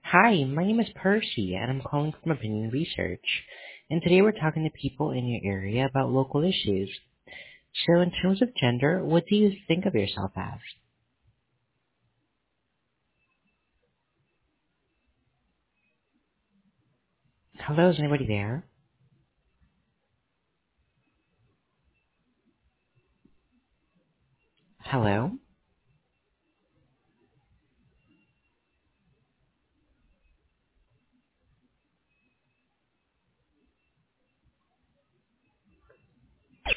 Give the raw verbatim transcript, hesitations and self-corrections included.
Hi, my name is Percy, and I'm calling from Opinion Research. And today we're talking to people in your area about local issues. So, in terms of gender, what do you think of yourself as? Hello, is anybody there? Hello?